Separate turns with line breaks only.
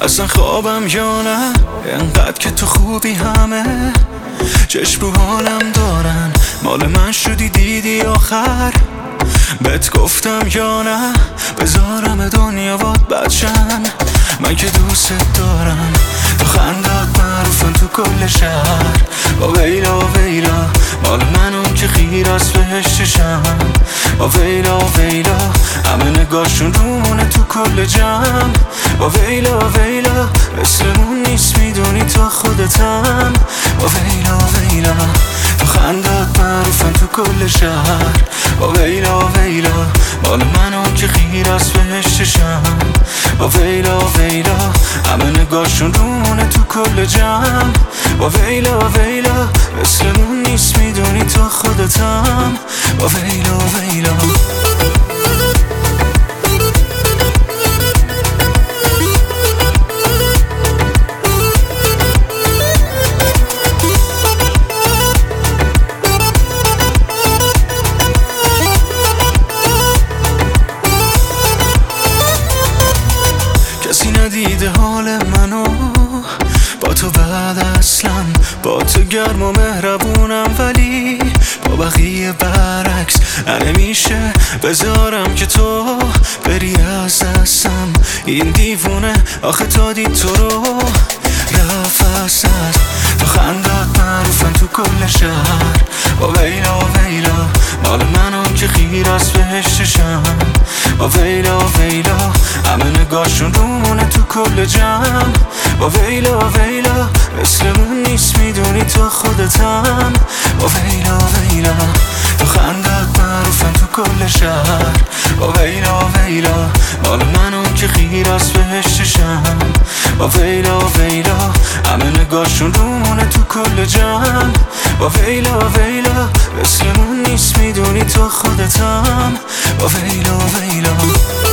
اصلا خوابم یا نه، انقدر که تو خوبی همه چشم رو حالم دارن، مال من شدی دیدی آخر. بهت گفتم یا نه بذارم دنیا وات بدشن، من که دوست دارم. تو خندات معروفم تو کل شهر، با ویلا ویلا مال منم که خیر از بهشتشم. با ویلا ویلا همه نگاهشون رومونه تو کل جمع. با ویلا ویلا اسممون نیست میدونی تو خودتم. با ویلا ویلا تو خندات معروفم تو کل شهر. با ویلا ویلا مال منم که خیر از بهشتشم. با ویلا ویلا همه نگاهشون رومونه تو کل جمع. با ویلا ویلا اسممون نیست میدونی تو خودتم. با ویلا ویلا کسی ندیده حال منو با تو بعد اصلا. با تو گرم و مهربونم ولی با بقیه برعکس. نمیشه بذارم که تو بری از دستم. این دیوونه آخه تا دید تو رو رفت از دست. تو خندات معروفم تو کل شهر. با ویلا ویلا مال منم که خیر از بهشتشم. با ویلا ویلا همه نگاهشون رومونه تو کل جمع. با ویلا ویلا اسممون نیست میدونی تو خودتم. با ویلا ویلا تو خندات معروفم تو کل شهر. با ویلا ویلا مال منم که خیر از بهشتشم. با ویلا ویلا همه نگاهشون رومونه تو کل جمع. با ویلا ویلا اسممون نیست میدونی تو خودتم. با ویلا ویلا